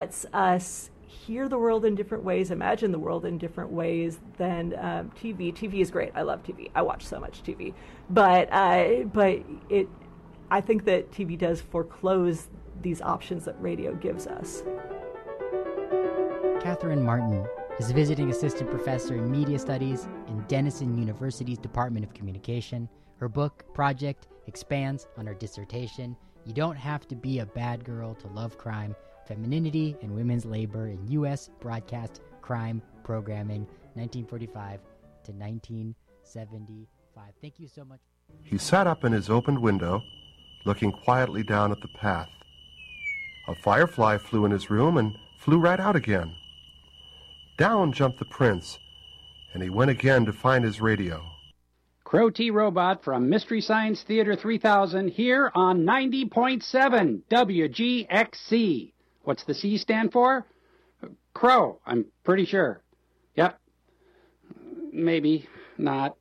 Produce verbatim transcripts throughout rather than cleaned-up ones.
lets us hear the world in different ways, imagine the world in different ways than um, T V. T V is great. I love T V. I watch so much T V. But uh, but it, I think that T V does foreclose these options that radio gives us. Catherine Martin is a visiting assistant professor in media studies in Denison University's Department of Communication. Her book, Project, expands on her dissertation, You Don't Have to Be a Bad Girl to Love Crime, Femininity and Women's Labor in U S Broadcast Crime Programming, nineteen forty-five to nineteen seventy-five. Thank you so much. He sat up in his opened window, looking quietly down at the path. A firefly flew in his room and flew right out again. Down jumped the prince, and he went again to find his radio. Crow T. Robot from Mystery Science Theater three thousand here on ninety point seven W G X C. What's the C stand for? Crow, I'm pretty sure. Yep. Maybe not.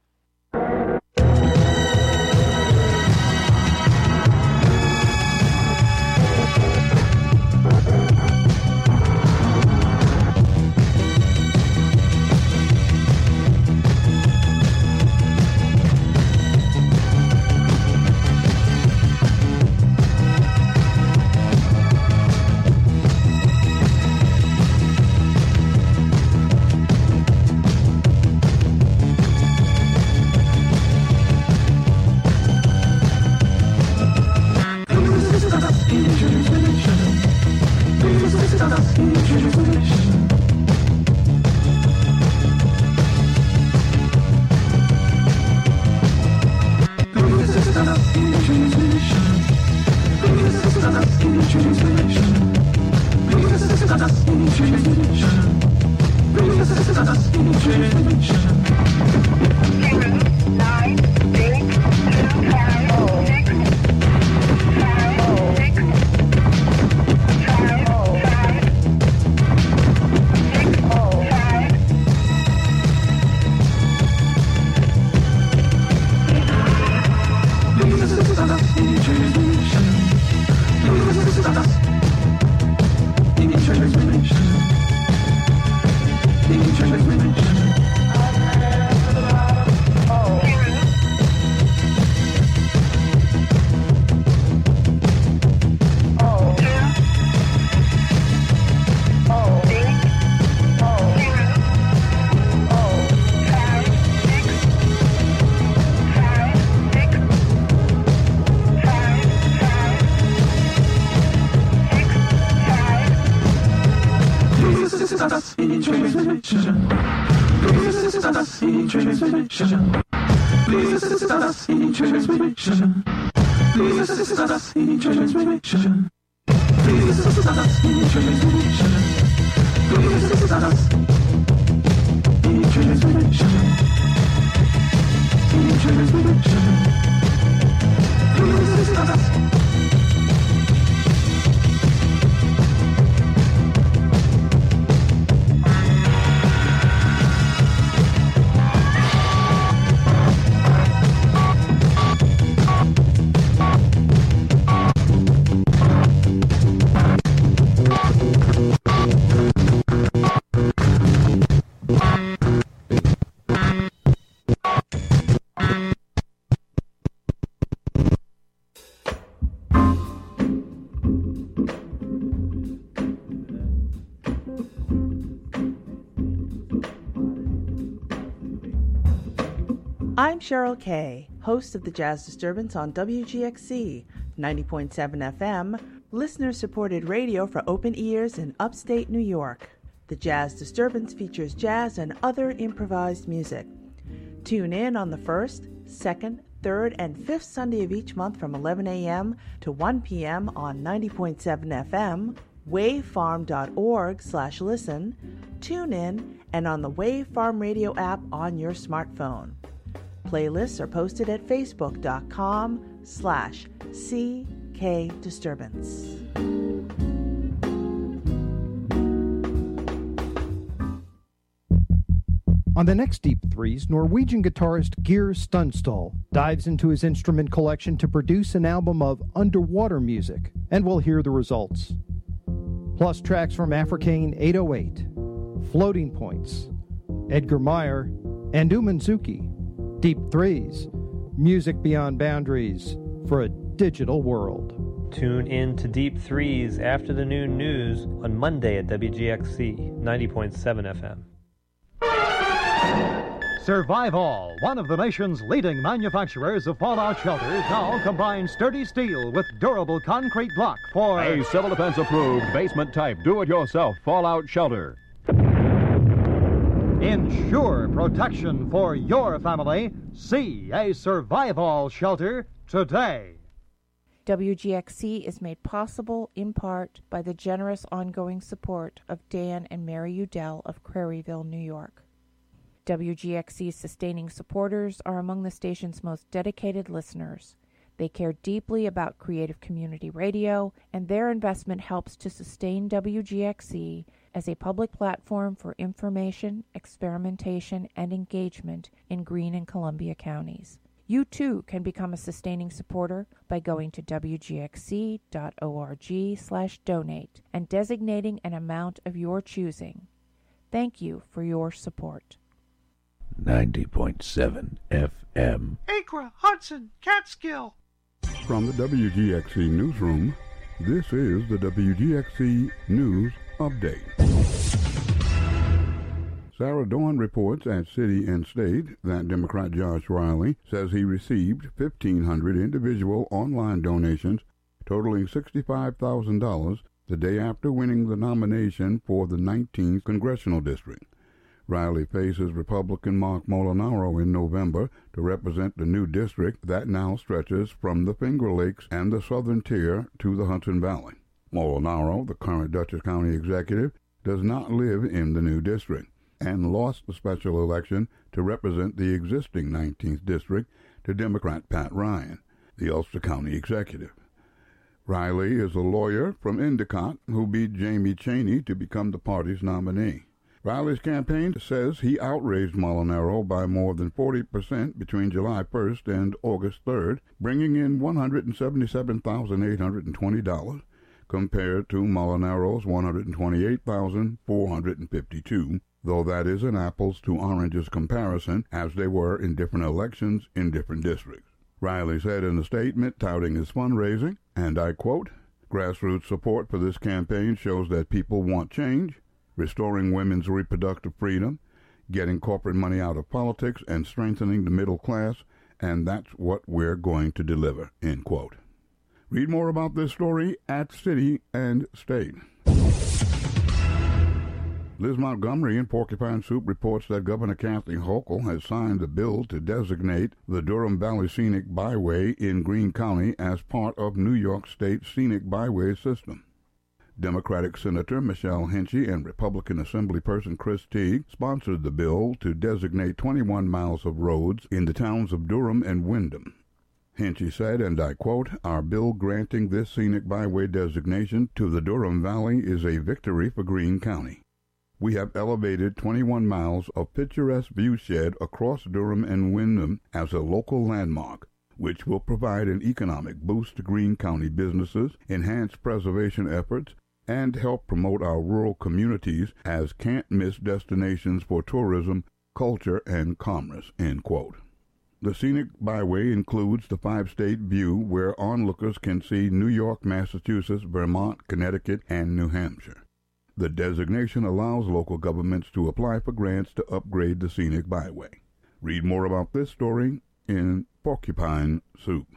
I'm Cheryl Kay, host of the Jazz Disturbance on W G X C, ninety point seven F M, listener-supported radio for open ears in upstate New York. The Jazz Disturbance features jazz and other improvised music. Tune in on the first, second, third, and fifth Sunday of each month from eleven a.m. to one p.m. on ninety point seven F M, wavefarm.org slash listen, tune in, and on the Wave Farm Radio app on your smartphone. Playlists are posted at facebook.com slash CK Disturbance. On the next Deep Threes, Norwegian guitarist Geir Stunstall dives into his instrument collection to produce an album of underwater music, and we'll hear the results. plus tracks from Africane eight oh eight, Floating Points, Edgar Meyer, and Umanzuki. Deep Threes, music beyond boundaries for a digital world. Tune in to Deep Threes after the noon news on Monday at W G X C ninety point seven F M. Survival, one of the nation's leading manufacturers of fallout shelters, now combines sturdy steel with durable concrete block for a Civil Defense approved basement type do-it-yourself fallout shelter. Ensure protection for your family. See a survival shelter today. W G X C is made possible in part by the generous ongoing support of Dan and Mary Udell of Craryville, New York. W G X C's sustaining supporters are among the station's most dedicated listeners. They care deeply about creative community radio, and their investment helps to sustain W G X C as a public platform for information, experimentation, and engagement in Greene and Columbia counties. You too can become a sustaining supporter by going to W G X C dot org slash donate and designating an amount of your choosing. Thank you for your support. ninety point seven F M. Acra, Hudson, Catskill. From the W G X C newsroom, this is the W G X C News Update. Sarah Dawn reports at City and State that Democrat Josh Riley says he received fifteen hundred individual online donations totaling sixty-five thousand dollars the day after winning the nomination for the nineteenth Congressional District. Riley faces Republican Mark Molinaro in November to represent the new district that now stretches from the Finger Lakes and the southern tier to the Hudson Valley. Molinaro, the current Dutchess County executive, does not live in the new district and lost the special election to represent the existing nineteenth District to Democrat Pat Ryan, the Ulster County executive. Riley is a lawyer from Endicott who beat Jamie Chaney to become the party's nominee. Riley's campaign says he outraised Molinaro by more than forty percent between July first and August third, bringing in one hundred seventy-seven thousand eight hundred twenty dollars compared to Molinaro's one hundred twenty-eight thousand four hundred fifty-two dollars, though that is an apples to oranges comparison, as they were in different elections in different districts. Riley said in a statement touting his fundraising, and I quote, "Grassroots support for this campaign shows that people want change, restoring women's reproductive freedom, getting corporate money out of politics, and strengthening the middle class, and that's what we're going to deliver," end quote. Read more about this story at City and State. Liz Montgomery in Porcupine Soup reports that Governor Kathy Hochul has signed a bill to designate the Durham Valley Scenic Byway in Greene County as part of New York State's Scenic Byway system. Democratic Senator Michelle Hinchey and Republican Assemblyperson Chris Teague sponsored the bill to designate twenty-one miles of roads in the towns of Durham and Windham. Hinchey said, and I quote, "Our bill granting this scenic byway designation to the Durham Valley is a victory for Greene County. We have elevated twenty-one miles of picturesque viewshed across Durham and Windham as a local landmark, which will provide an economic boost to Greene County businesses, enhance preservation efforts, and help promote our rural communities as can't-miss destinations for tourism, culture, and commerce," end quote. The scenic byway includes the five-state view where onlookers can see New York, Massachusetts, Vermont, Connecticut, and New Hampshire. The designation allows local governments to apply for grants to upgrade the scenic byway. Read more about this story in Porcupine Soup.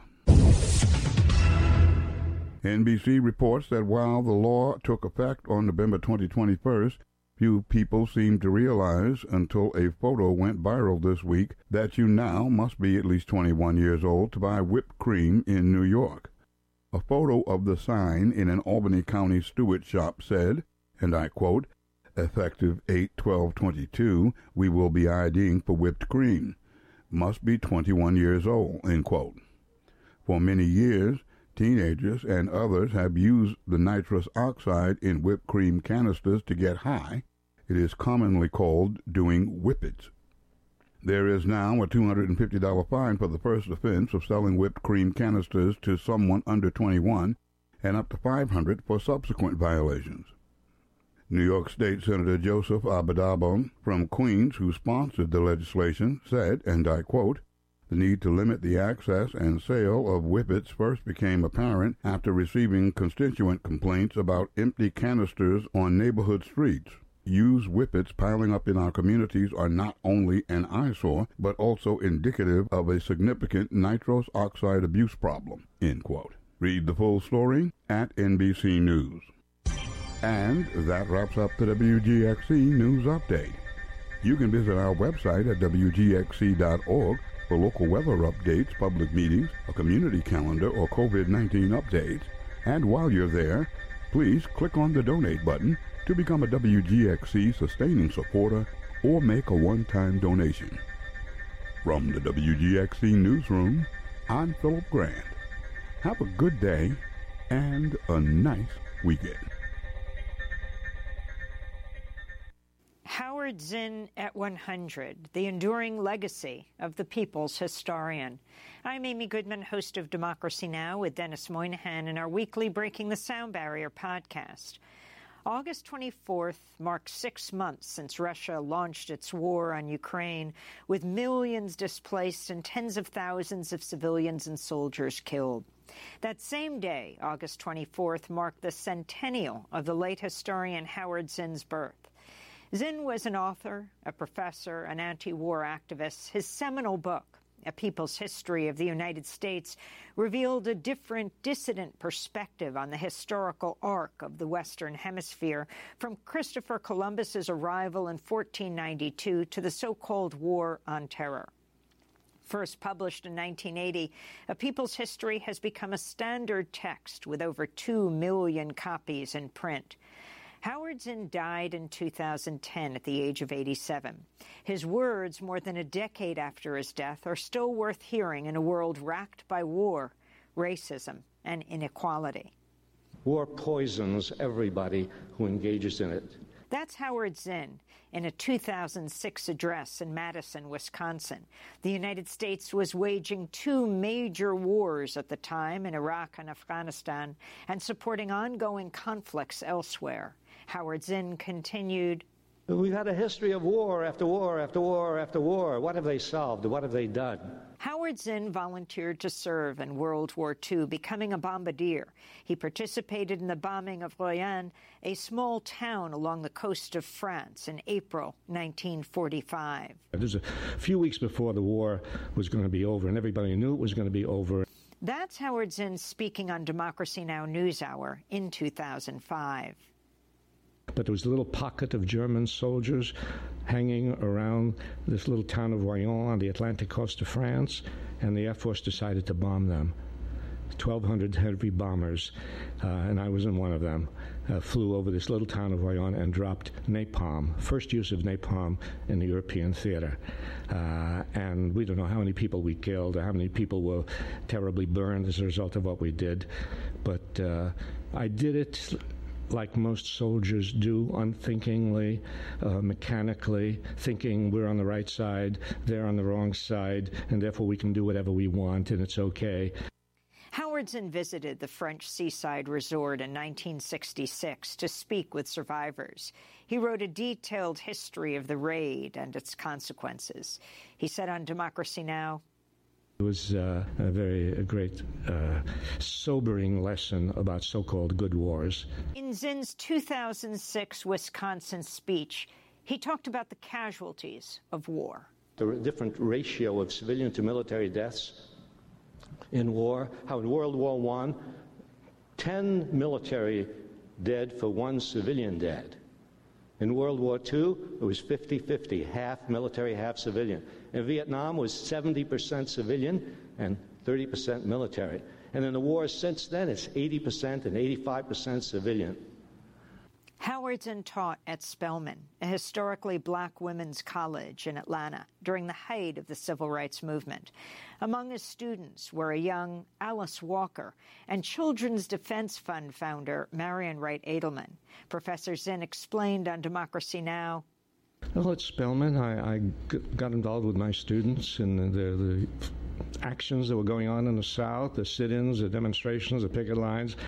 N B C reports that while the law took effect on November twentieth, twenty-first, few people seem to realize until a photo went viral this week that you now must be at least twenty-one years old to buy whipped cream in New York. A photo of the sign in an Albany County Stewart shop said, and I quote, "Effective eight twelve twenty-two, we will be IDing for whipped cream. Must be twenty-one years old," end quote. For many years, teenagers and others have used the nitrous oxide in whipped cream canisters to get high. It is commonly called doing whippets. There is now a two hundred fifty dollars fine for the first offense of selling whipped cream canisters to someone under twenty-one, and up to five hundred dollars for subsequent violations. New York State Senator Joseph Abadabon from Queens, who sponsored the legislation, said, and I quote, "The need to limit the access and sale of whippets first became apparent after receiving constituent complaints about empty canisters on neighborhood streets. Used whippets piling up in our communities are not only an eyesore, but also indicative of a significant nitrous oxide abuse problem," end quote. Read the full story at N B C News. And that wraps up the W G X C News Update. You can visit our website at W G X C dot org for local weather updates, public meetings, a community calendar, or COVID nineteen updates. And while you're there, please click on the donate button to become a W G X C sustaining supporter or make a one-time donation. From the W G X C Newsroom, I'm Philip Grant. Have a good day and a nice weekend. Howard Zinn at one hundred, the enduring legacy of the people's historian. I'm Amy Goodman, host of Democracy Now! With Dennis Moynihan in our weekly Breaking the Sound Barrier podcast. August twenty-fourth marks six months since Russia launched its war on Ukraine, with millions displaced and tens of thousands of civilians and soldiers killed. That same day, August twenty-fourth, marked the centennial of the late historian Howard Zinn's birth. Zinn was an author, a professor, an anti-war activist. His seminal book, A People's History of the United States, revealed a different, dissident perspective on the historical arc of the Western Hemisphere, from Christopher Columbus's arrival in fourteen ninety-two to the so-called War on Terror. First published in nineteen eighty, A People's History has become a standard text with over two million copies in print. Howard Zinn died in two thousand ten at the age of eighty-seven. His words, more than a decade after his death, are still worth hearing in a world racked by war, racism, and inequality. War poisons everybody who engages in it. That's Howard Zinn in a two thousand six address in Madison, Wisconsin. The United States was waging two major wars at the time in Iraq and Afghanistan and supporting ongoing conflicts elsewhere. Howard Zinn continued, "We've had a history of war after war after war after war. What have they solved? What have they done?" Howard Zinn volunteered to serve in World War Two, becoming a bombardier. He participated in the bombing of Royan, a small town along the coast of France, in April nineteen forty-five. There's a few weeks before the war was going to be over, and everybody knew it was going to be over. That's Howard Zinn speaking on Democracy Now! NewsHour in two thousand five. But there was a little pocket of German soldiers hanging around this little town of Royan on the Atlantic coast of France, and the Air Force decided to bomb them. twelve hundred heavy bombers, uh, and I was in one of them, uh, flew over this little town of Royan and dropped napalm, first use of napalm in the European theater. Uh, and we don't know how many people we killed or how many people were terribly burned as a result of what we did. But uh, I did it like most soldiers do, unthinkingly, uh, mechanically, thinking we're on the right side, they're on the wrong side, and therefore we can do whatever we want and it's okay. Howard Zinn visited the French seaside resort in nineteen sixty-six to speak with survivors. He wrote a detailed history of the raid and its consequences. He said on Democracy Now!, "It was uh, a very a great, uh, sobering lesson about so-called good wars." In Zinn's two thousand six Wisconsin speech, he talked about the casualties of war. The different ratio of civilian to military deaths in war, how in World War One, ten military dead for one civilian dead. In World War Two, it was fifty fifty, half military, half civilian. In Vietnam, it was seventy percent civilian and thirty percent military. And in the wars since then, it's eighty percent and eighty-five percent civilian. Howard Zinn taught at Spelman, a historically black women's college in Atlanta, during the height of the civil rights movement. Among his students were a young Alice Walker and Children's Defense Fund founder Marion Wright Edelman. Professor Zinn explained on Democracy Now!, "Well, at Spelman, I, I got involved with my students in the, the actions that were going on in the South, the sit-ins, the demonstrations, the picket lines.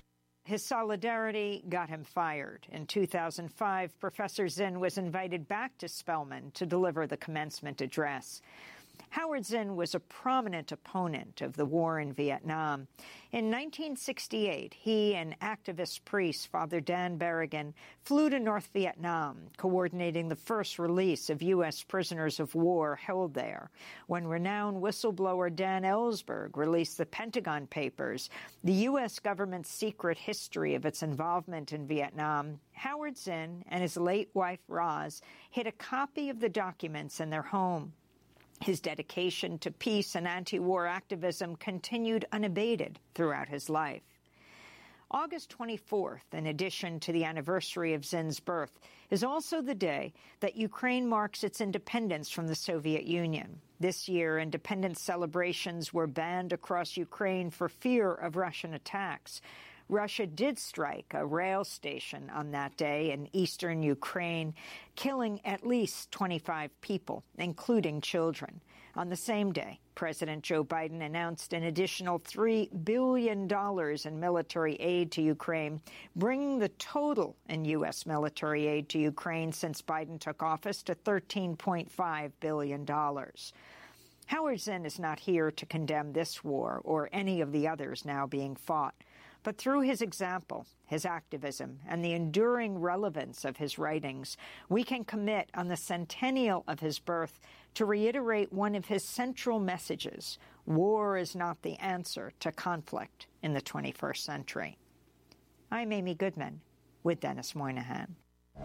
His solidarity got him fired. In two thousand five, Professor Zinn was invited back to Spelman to deliver the commencement address. Howard Zinn was a prominent opponent of the war in Vietnam. In nineteen sixty-eight, he and activist priest Father Dan Berrigan flew to North Vietnam, coordinating the first release of U S prisoners of war held there. When renowned whistleblower Dan Ellsberg released the Pentagon Papers, the U S government's secret history of its involvement in Vietnam, Howard Zinn and his late wife Roz hid a copy of the documents in their home. His dedication to peace and anti-war activism continued unabated throughout his life. August twenty-fourth, in addition to the anniversary of Zinn's birth, is also the day that Ukraine marks its independence from the Soviet Union. This year, independence celebrations were banned across Ukraine for fear of Russian attacks. Russia did strike a rail station on that day in eastern Ukraine, killing at least twenty-five people, including children. On the same day, President Joe Biden announced an additional three billion dollars in military aid to Ukraine, bringing the total in U S military aid to Ukraine since Biden took office to thirteen point five billion dollars. Howard Zinn is not here to condemn this war or any of the others now being fought. But through his example, his activism, and the enduring relevance of his writings, we can commit on the centennial of his birth to reiterate one of his central messages: war is not the answer to conflict in the twenty-first century. I'm Amy Goodman with Dennis Moynihan.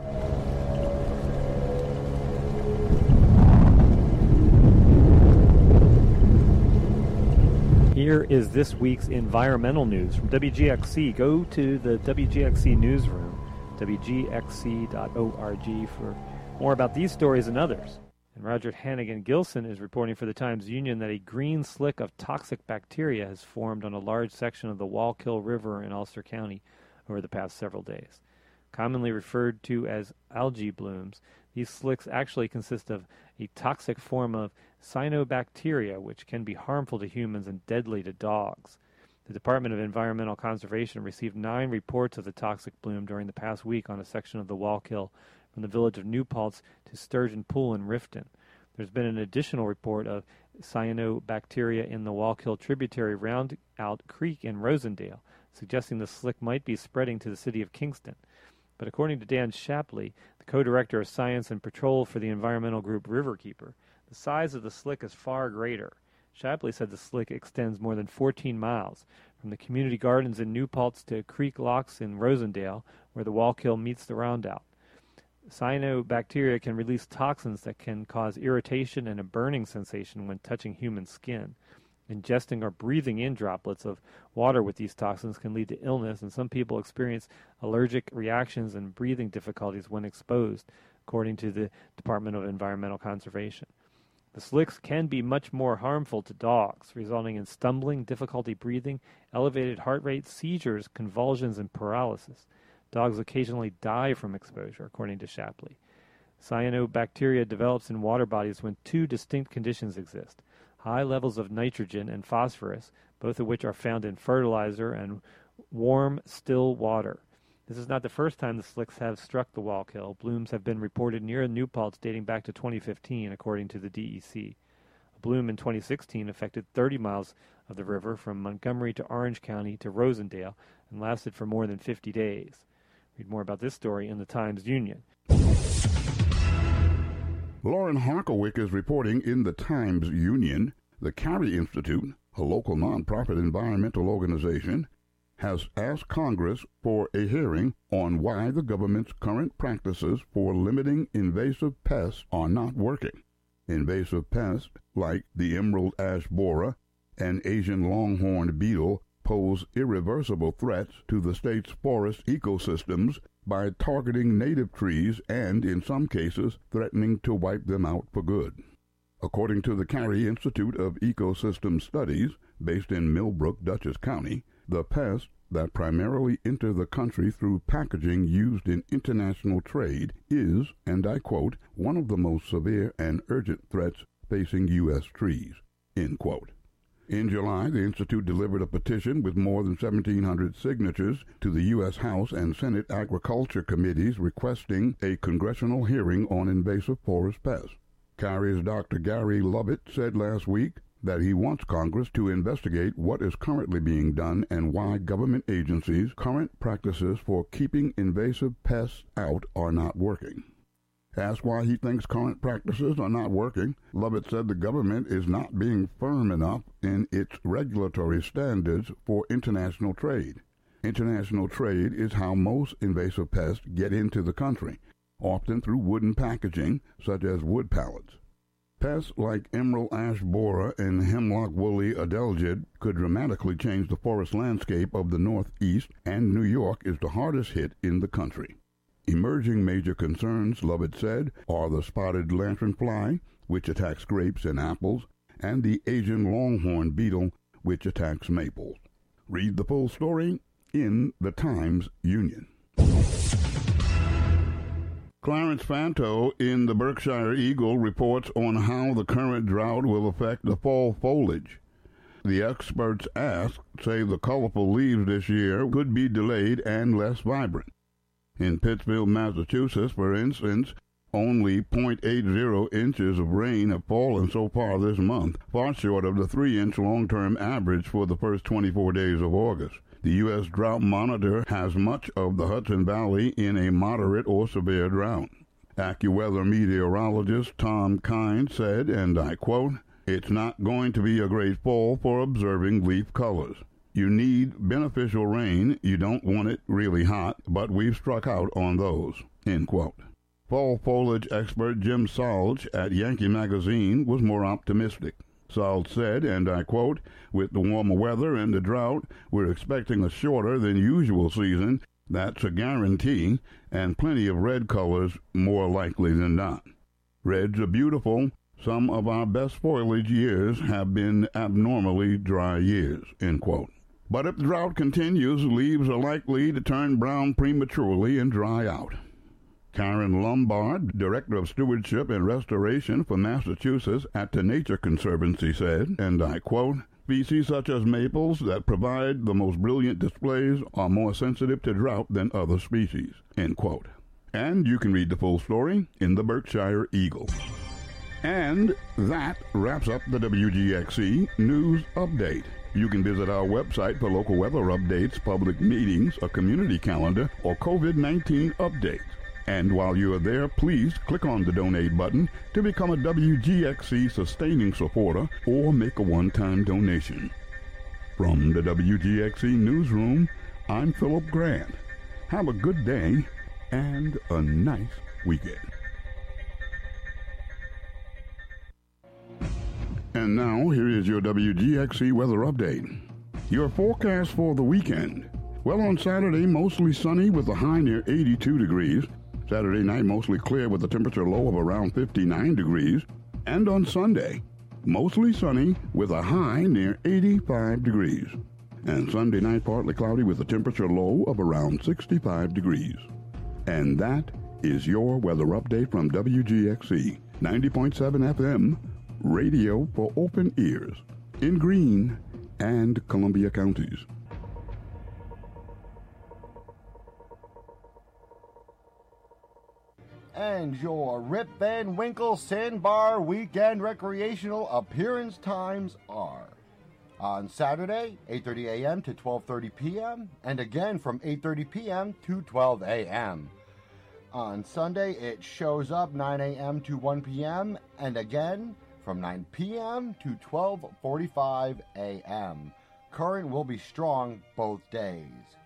Here is this week's environmental news from W G X C. Go to the W G X C newsroom, W G X C dot org, for more about these stories and others. And Roger Hannigan Gilson is reporting for the Times-Union that a green slick of toxic bacteria has formed on a large section of the Wallkill River in Ulster County over the past several days. Commonly referred to as algae blooms, these slicks actually consist of a toxic form of cyanobacteria, which can be harmful to humans and deadly to dogs. The Department of Environmental Conservation received nine reports of the toxic bloom during the past week on a section of the Wallkill from the village of New Paltz to Sturgeon Pool in Riften. There's been an additional report of cyanobacteria in the Wallkill tributary Roundout Creek in Rosendale, suggesting the slick might be spreading to the city of Kingston. But according to Dan Shapley, the co-director of Science and Patrol for the environmental group Riverkeeper, the size of the slick is far greater. Shapley said the slick extends more than fourteen miles, from the community gardens in New Paltz to Creek Locks in Rosendale, where the Wallkill meets the Roundout. Cyanobacteria can release toxins that can cause irritation and a burning sensation when touching human skin. Ingesting or breathing in droplets of water with these toxins can lead to illness, and some people experience allergic reactions and breathing difficulties when exposed, according to the Department of Environmental Conservation. The slicks can be much more harmful to dogs, resulting in stumbling, difficulty breathing, elevated heart rate, seizures, convulsions, and paralysis. Dogs occasionally die from exposure, according to Shapley. Cyanobacteria develops in water bodies when two distinct conditions exist: high levels of nitrogen and phosphorus, both of which are found in fertilizer, and warm, still water. This is not the first time the slicks have struck the Wallkill. Blooms have been reported near New Paltz dating back to twenty fifteen, according to the D E C. A bloom in twenty sixteen affected thirty miles of the river from Montgomery to Orange County to Rosendale and lasted for more than fifty days. Read more about this story in the Times-Union. Lauren Harkowick is reporting in the Times-Union. The Carey Institute, a local nonprofit environmental organization, has asked Congress for a hearing on why the government's current practices for limiting invasive pests are not working. Invasive pests like the emerald ash borer and Asian longhorn beetle pose irreversible threats to the state's forest ecosystems by targeting native trees and, in some cases, threatening to wipe them out for good. According to the Carey Institute of Ecosystem Studies, based in Millbrook, Dutchess County, the pests that primarily enter the country through packaging used in international trade is, and I quote, one of the most severe and urgent threats facing U S trees, end quote. In July, the Institute delivered a petition with more than seventeen hundred signatures to the U S House and Senate Agriculture Committees requesting a congressional hearing on invasive forest pests. CARI's Doctor Gary Lovett said last week that he wants Congress to investigate what is currently being done and why government agencies' current practices for keeping invasive pests out are not working. Asked why he thinks current practices are not working, Lovett said the government is not being firm enough in its regulatory standards for international trade. International trade is how most invasive pests get into the country, often through wooden packaging, such as wood pallets. Pests like emerald ash borer and hemlock woolly adelgid could dramatically change the forest landscape of the Northeast, and New York is the hardest hit in the country. Emerging major concerns, Lovett said, are the spotted lanternfly, which attacks grapes and apples, and the Asian longhorn beetle, which attacks maples. Read the full story in the Times-Union. Clarence Fanto in the Berkshire Eagle reports on how the current drought will affect the fall foliage. The experts asked say the colorful leaves this year could be delayed and less vibrant. In Pittsfield, Massachusetts, for instance, only zero point eight zero inches of rain have fallen so far this month, far short of the three-inch long-term average for the first twenty-four days of August. The U S Drought Monitor has much of the Hudson Valley in a moderate or severe drought. AccuWeather meteorologist Tom Kine said, and I quote, "It's not going to be a great fall for observing leaf colors. You need beneficial rain. You don't want it really hot, but we've struck out on those," end quote. Fall foliage expert Jim Salge at Yankee Magazine was more optimistic. Salge said, and I quote, "With the warmer weather and the drought, we're expecting a shorter than usual season. That's a guarantee, and plenty of red colors more likely than not. Reds are beautiful. Some of our best foliage years have been abnormally dry years," end quote. But if the drought continues, leaves are likely to turn brown prematurely and dry out. Karen Lombard, Director of Stewardship and Restoration for Massachusetts at the Nature Conservancy, said, and I quote, "Species such as maples that provide the most brilliant displays are more sensitive to drought than other species," end quote. And you can read the full story in the Berkshire Eagle. And that wraps up the W G X C News Update. You can visit our website for local weather updates, public meetings, a community calendar, or COVID nineteen updates. And while you are there, please click on the donate button to become a W G X C sustaining supporter or make a one-time donation. From the W G X C Newsroom, I'm Philip Grant. Have a good day and a nice weekend. And now, here is your W G X C weather update. Your forecast for the weekend. Well, on Saturday, mostly sunny with a high near eighty-two degrees. Saturday night, mostly clear with a temperature low of around fifty-nine degrees. And on Sunday, mostly sunny with a high near eighty-five degrees. And Sunday night, partly cloudy with a temperature low of around sixty-five degrees. And that is your weather update from W G X C, ninety point seven F M, radio for open ears, in Greene and Columbia counties. And your Rip Van Winkle Sandbar Weekend Recreational appearance times are on Saturday, eight thirty a.m. to twelve thirty p.m. and again from eight thirty p.m. to twelve a.m. On Sunday, it shows up nine a.m. to one p.m. and again from nine p.m. to twelve forty-five a.m. Current will be strong both days.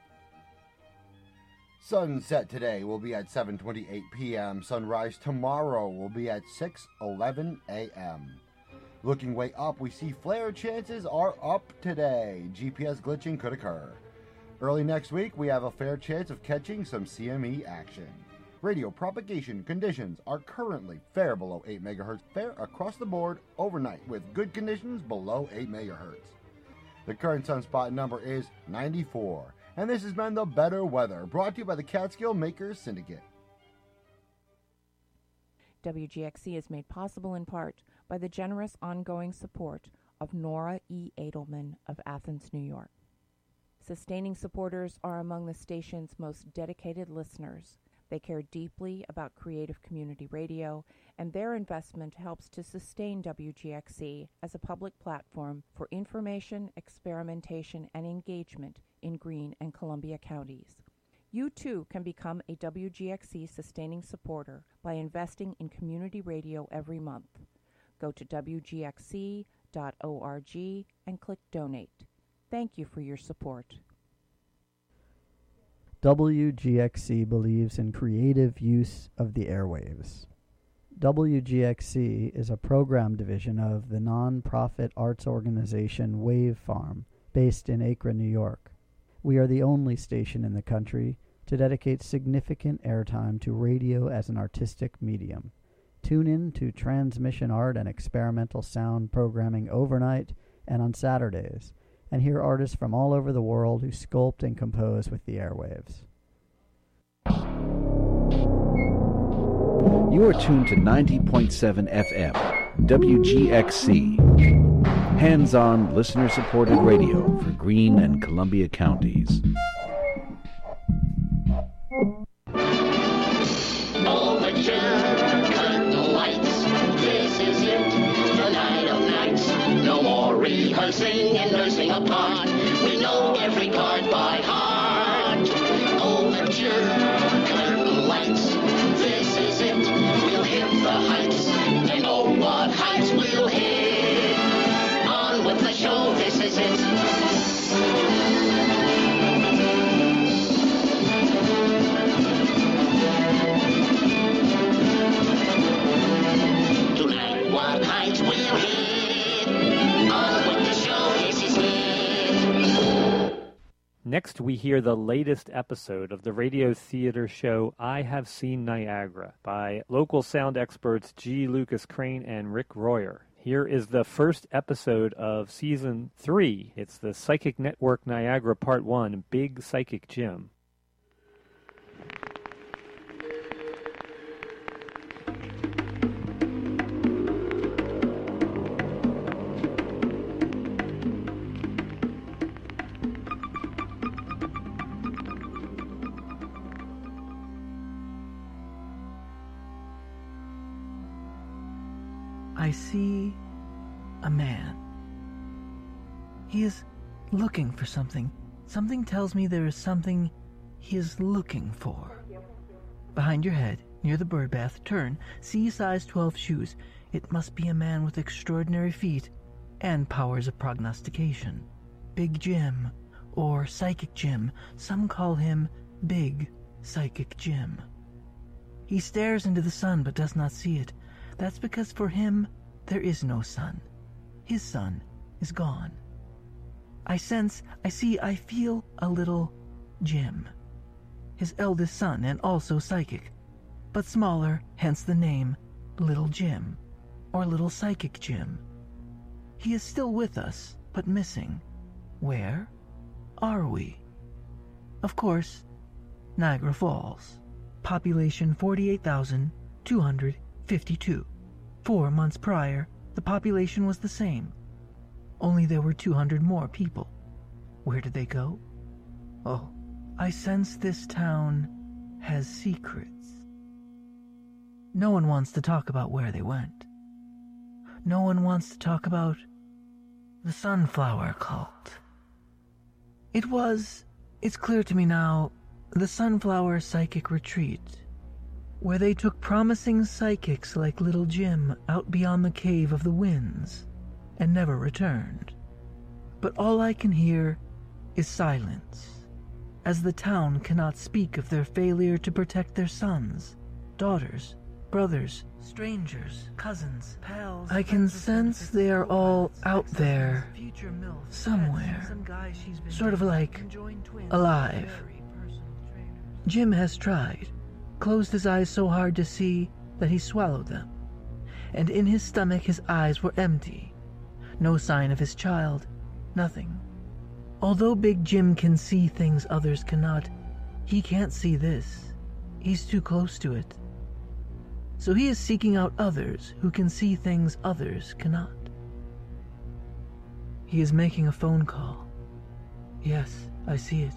Sunset today will be at seven twenty-eight p.m. Sunrise tomorrow will be at six eleven a.m. Looking way up, we see flare chances are up today. G P S glitching could occur. Early next week, we have a fair chance of catching some C M E action. Radio propagation conditions are currently fair below eight megahertz, fair across the board overnight with good conditions below eight megahertz. The current sunspot number is ninety-four. And this has been the Better Weather, brought to you by the Catskill Makers Syndicate. W G X C is made possible in part by the generous ongoing support of Nora E. Edelman of Athens, New York. Sustaining supporters are among the station's most dedicated listeners. They care deeply about creative community radio, and their investment helps to sustain W G X C as a public platform for information, experimentation, and engagement in Greene and Columbia counties. You too can become a W G X C sustaining supporter by investing in community radio every month. Go to W G X C dot org and click Donate. Thank you for your support. W G X C believes in creative use of the airwaves. W G X C is a program division of the non-profit arts organization Wave Farm, based in Akron, New York. We are the only station in the country to dedicate significant airtime to radio as an artistic medium. Tune in to transmission art and experimental sound programming overnight and on Saturdays, and hear artists from all over the world who sculpt and compose with the airwaves. You are tuned to ninety point seven F M, W G X C. Hands-on, listener-supported radio for Greene and Columbia counties. Overture, curtain lights, this is it, the night of nights. No more rehearsing and nursing a part. We know every card by heart. Overture, curtain lights, this is it. We'll hit the heights, and oh, what heights we'll hit. On with the show, this is it. Tonight, what heights we'll hit. On with the show, this is it. Next, we hear the latest episode of the radio theater show I Have Seen Niagara by local sound experts G. Lucas Crane and Rick Royer. Here is the first episode of Season three. It's the Psychic Network Niagara Part one, Big Psychic Jim. I see a man. He is looking for something. Something tells me there is something he is looking for. Behind your head, near the bird bath, turn, see size twelve shoes. It must be a man with extraordinary feet and powers of prognostication. Big Jim, or Psychic Jim. Some call him Big Psychic Jim. He stares into the sun but does not see it. That's because for him, there is no sun. His sun is gone. I sense, I see, I feel a little Jim. His eldest son and also psychic, but smaller, hence the name Little Jim, or Little Psychic Jim. He is still with us, but missing. Where are we? Of course, Niagara Falls. Population forty-eight thousand two hundred fifty-two. Four months prior, the population was the same. Only there were two hundred more people. Where did they go? Oh, I sense this town has secrets. No one wants to talk about where they went. No one wants to talk about the Sunflower Cult. It was, it's clear to me now, the Sunflower Psychic Retreat, where they took promising psychics like Little Jim out beyond the Cave of the Winds and never returned. But all I can hear is silence, as the town cannot speak of their failure to protect their sons, daughters, brothers, strangers, cousins, pals. I can sense they are all out there, somewhere, sort of like alive. Jim has tried, closed his eyes so hard to see that he swallowed them, and in his stomach his eyes were empty. No sign of his child, nothing. Although Big Jim can see things others cannot, he can't see this. He's too close to it. So he is seeking out others who can see things others cannot. He is making a phone call. Yes, I see it.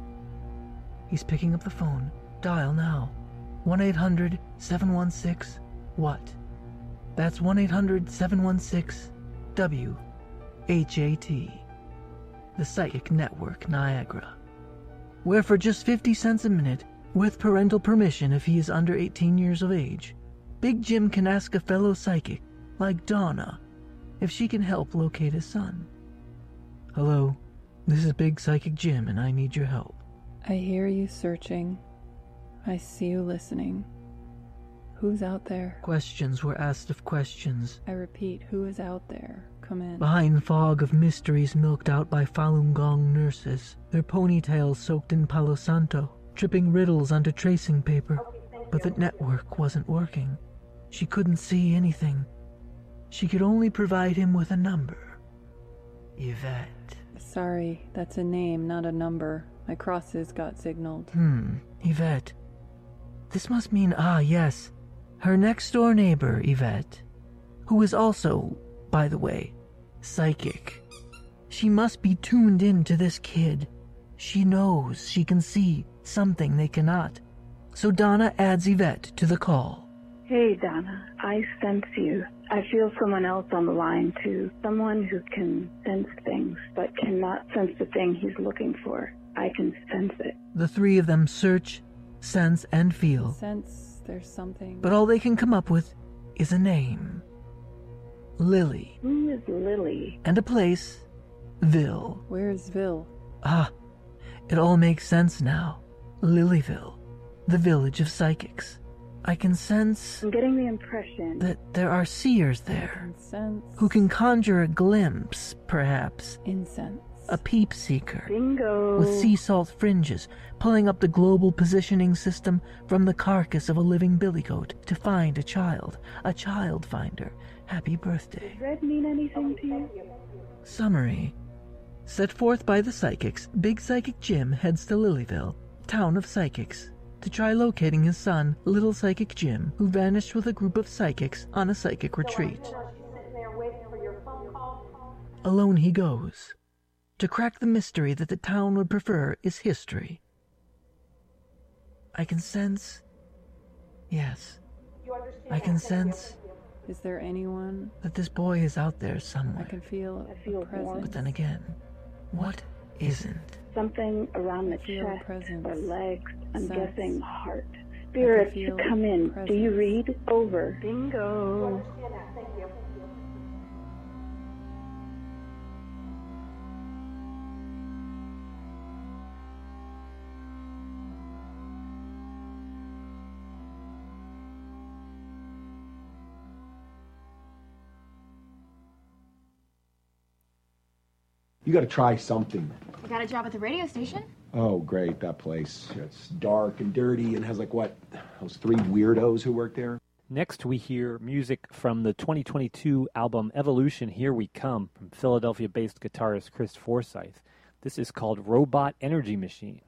He's picking up the phone. Dial now. one eight hundred seven one six what? That's one eight hundred seven one six W H A T. The Psychic Network Niagara. Where for just fifty cents a minute, with parental permission if he is under eighteen years of age, Big Jim can ask a fellow psychic, like Donna, if she can help locate his son. Hello, this is Big Psychic Jim and I need your help. I hear you searching. I see you listening. Who's out there? Questions were asked of questions. I repeat, who is out there? Come in. Behind fog of mysteries milked out by Falun Gong nurses, their ponytails soaked in Palo Santo, tripping riddles onto tracing paper. But the network wasn't working. She couldn't see anything. She could only provide him with a number. Yvette. Sorry, that's a name, not a number. My crosses got signaled. Hmm, Yvette. This must mean, ah, yes, her next-door neighbor, Yvette, who is also, by the way, psychic. She must be tuned in to this kid. She knows she can see something they cannot. So Donna adds Yvette to the call. Hey, Donna, I sense you. I feel someone else on the line, too. Someone who can sense things, but cannot sense the thing he's looking for. I can sense it. The three of them search, sense, and feel. Sense there's something. But all they can come up with is a name. Lily. Who is Lily? And a place, Ville. Where's Ville? Ah, it all makes sense now. Lilyville, the village of psychics. I can sense... I'm getting the impression... that there are seers there. Incense. Who can conjure a glimpse, perhaps. Incense. A peep seeker. Bingo. With sea salt fringes, pulling up the global positioning system from the carcass of a living billy goat to find a child. A child finder. Happy birthday. Does red mean anything to you? Summary. Set forth by the psychics, Big Psychic Jim heads to Lilyville, town of psychics, to try locating his son, Little Psychic Jim, who vanished with a group of psychics on a psychic retreat. Alone he goes. To crack the mystery that the town would prefer is history. I can sense... Yes. I can sense... Is there anyone? That this boy is out there somewhere. I can feel I feel a presence. But then again, what isn't? Something around the feel chest presence. or legs. I'm Sense. guessing heart. Spirits feel to come in. presence. Do you read? Over. Bingo. You gotta try something. I got a job at the radio station. Oh, great, that place. It's dark and dirty and has like what, those three weirdos who work there? Next, we hear music from the twenty twenty-two album Evolution, Here We Come, from Philadelphia-based guitarist Chris Forsyth. This is called Robot Energy Machine.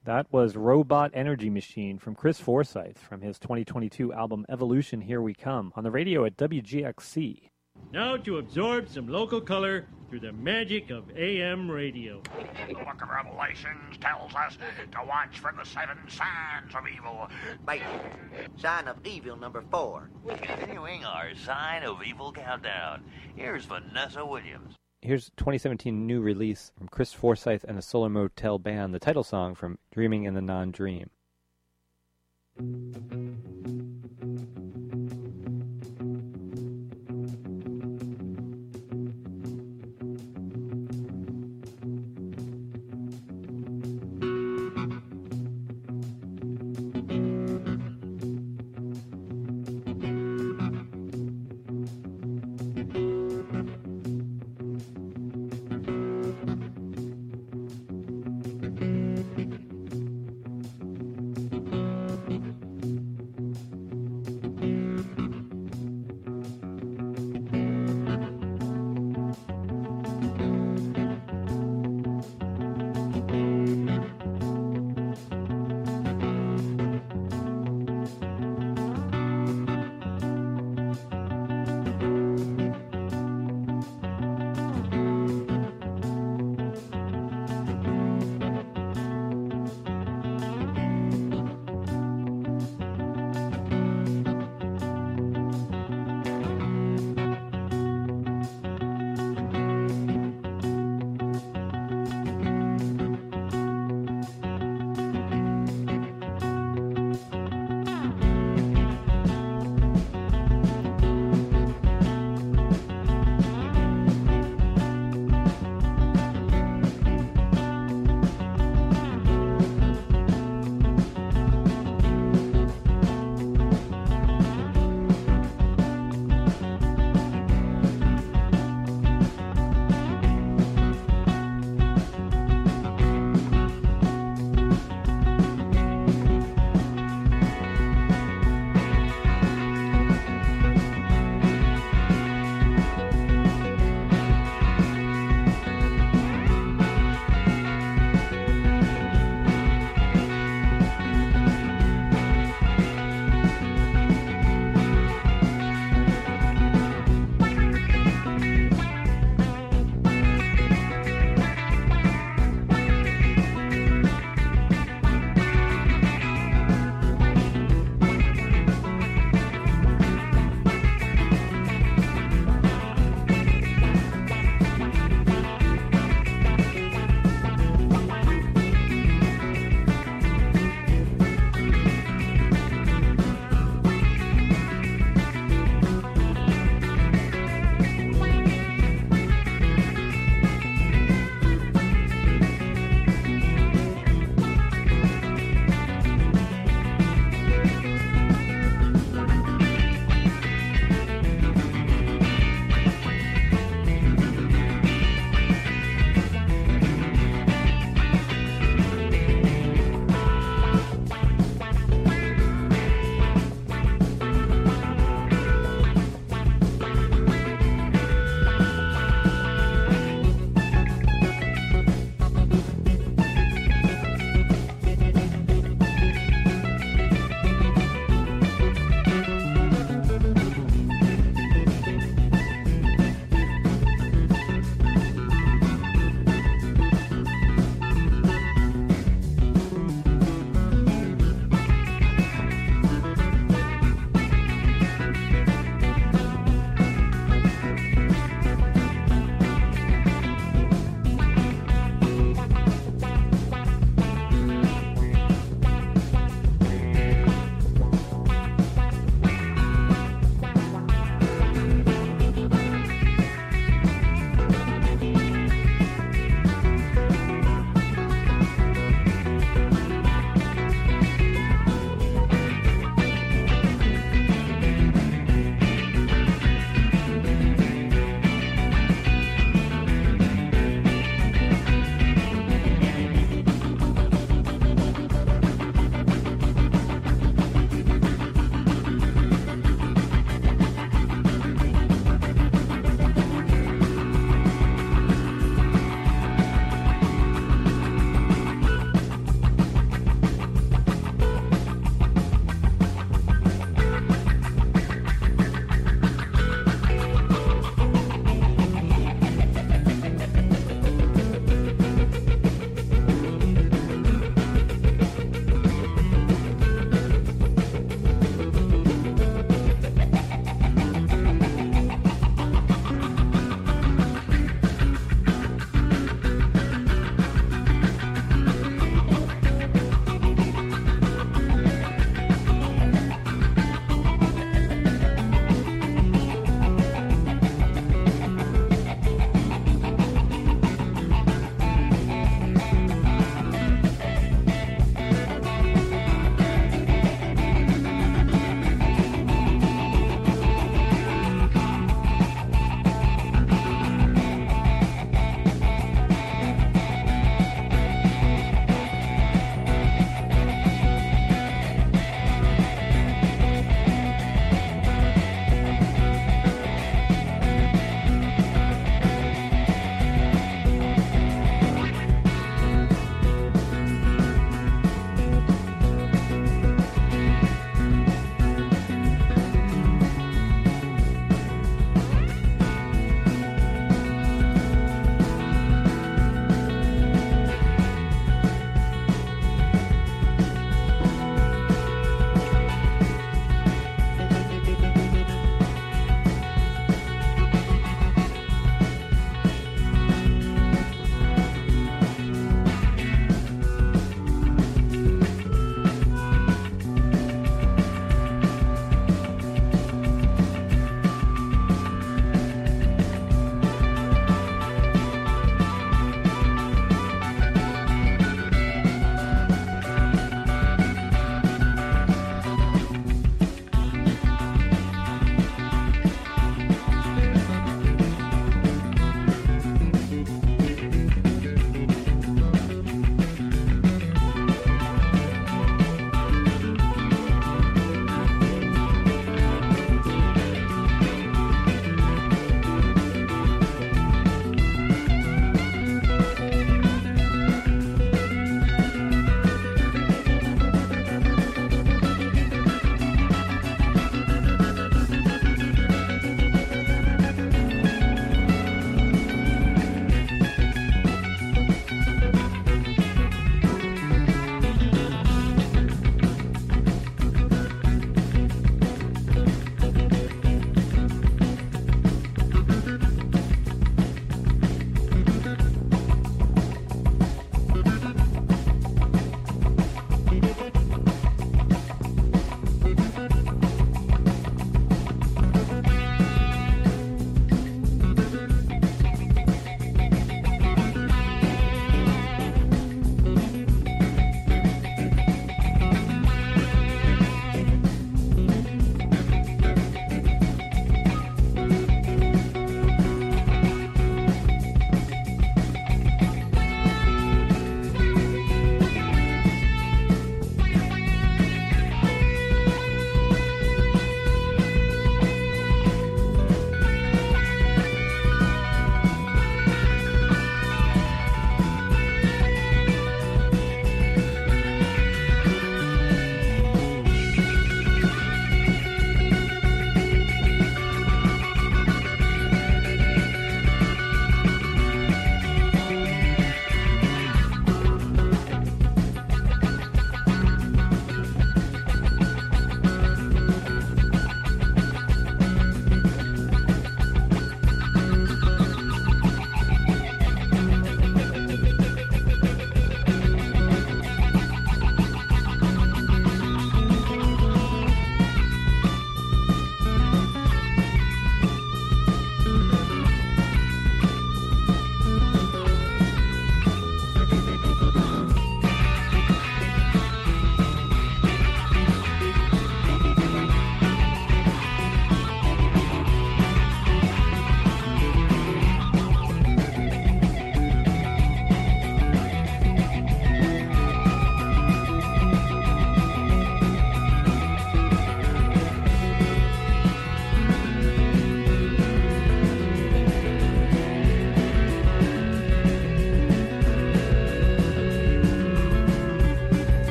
That was Robot Energy Machine from Chris Forsyth from his twenty twenty-two album Evolution, Here We Come, on the radio at W G X C. Now to absorb some local color through the magic of A M radio. The book of Revelations tells us to watch for the seven signs of evil. Mate, sign of evil number four. Continuing our sign of evil countdown. Here's Vanessa Williams. Here's twenty seventeen new release from Chris Forsyth and the Solar Motel Band, the title song from Dreaming in the Non-Dream.